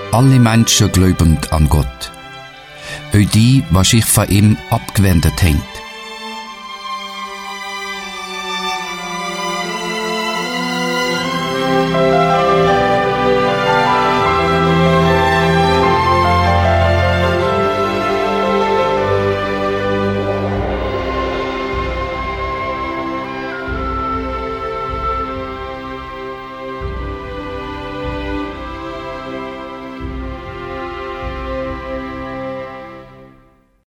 alle Menschen glauben an Gott. Auch die, die sich von ihm abgewendet haben.